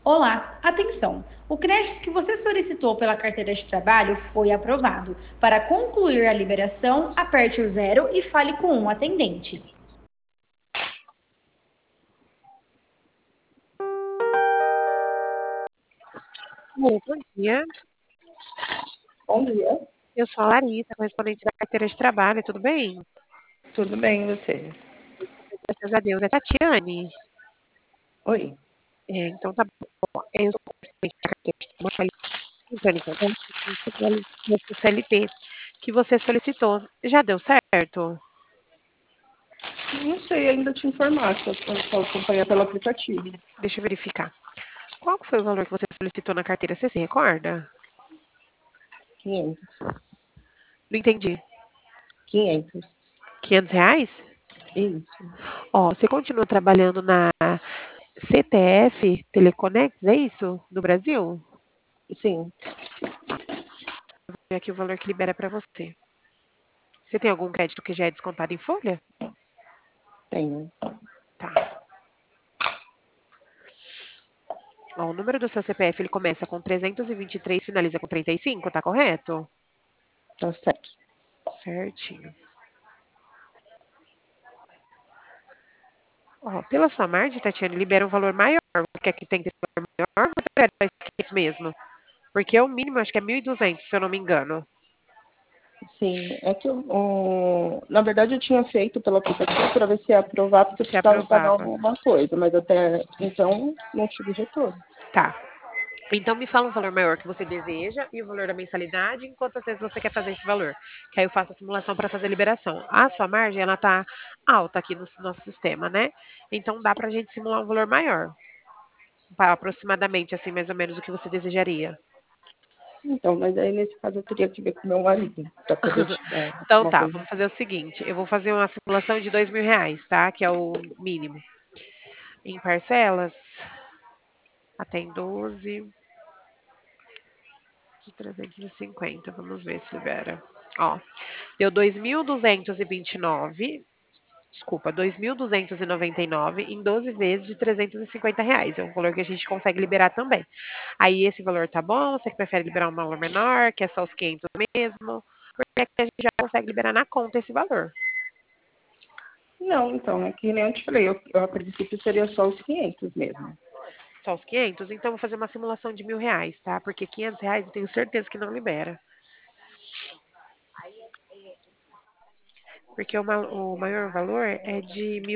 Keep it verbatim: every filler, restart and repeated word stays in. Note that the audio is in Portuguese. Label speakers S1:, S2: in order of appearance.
S1: Olá, atenção! O crédito que você solicitou pela carteira de trabalho foi aprovado. Para concluir a liberação, aperte o zero e fale com um atendente.
S2: Oi, bom dia.
S3: Bom dia,
S2: Eu sou a Larissa, correspondente da carteira de trabalho, tudo bem?
S3: tudo bem e você?
S2: Graças a Deus. É Tatiane?
S3: Oi.
S2: É, então tá bom. Eu sou correspondente da carteira de trabalho, entrando em contato com o C L T que você solicitou. Já deu certo?
S3: Não sei ainda te informar, só só acompanhar pelo aplicativo.
S2: Deixa eu verificar. Qual que foi o valor que você solicitou na carteira? Você se recorda?
S3: quinhentos.
S2: Não entendi.
S3: quinhentos.
S2: Quinhentos reais?
S3: Isso.
S2: Ó, você continua trabalhando na C T F Teleconex, é isso? Do Brasil?
S3: Sim,
S2: Vou ver aqui o valor que libera para você. Você tem algum crédito que já é descontado em folha?
S3: tenho.
S2: Tá. Ó, o número do seu C P F ele começa com trezentos e vinte e três, finaliza com trinta e cinco, tá correto?
S3: Tá certo.
S2: Certinho. Ó, pela sua margem, Tatiane, libera um valor maior. Você quer que tem que ter valor maior ou você prefere isso mesmo? Porque o mínimo acho que é mil e duzentos, se eu não me engano.
S3: Sim, é que eu, um, na verdade eu tinha feito pelo aplicativo para ver se ia aprovar, porque eu
S2: Se
S3: precisava pagar
S2: aprovava.
S3: alguma coisa, mas até então não tive retorno.
S2: Tá. Então me fala um valor maior que você deseja e o valor da mensalidade, e quantas vezes você quer fazer esse valor. Que aí eu faço a simulação para fazer a liberação. A sua margem, ela tá alta aqui no nosso sistema, né? Então dá pra gente simular um valor maior. Pa- aproximadamente, assim, mais ou menos o que você desejaria.
S3: Então, mas aí nesse caso eu teria que ver com o meu marido para poder te dar
S2: Então
S3: uma
S2: tá,
S3: coisa.
S2: vamos fazer o seguinte: eu vou fazer uma simulação de dois mil reais, tá? Que é o mínimo. Em parcelas, até em doze de trezentos e cinquenta. Vamos ver se libera. Ó, deu dois mil duzentos e vinte e nove. Desculpa, dois mil duzentos e noventa e nove em doze vezes de trezentos e cinquenta reais. É um valor que a gente consegue liberar também. Aí esse valor tá bom? Você que prefere liberar um valor menor, que é só os quinhentos mesmo? Porque aqui a gente já consegue liberar na conta esse valor.
S3: Não, então, é que nem eu te falei, eu, eu a princípio seria só os quinhentos mesmo.
S2: Só os quinhentos? Então eu vou fazer uma simulação de mil reais, tá? Porque quinhentos reais eu tenho certeza que não libera. Porque o, ma- o maior valor é de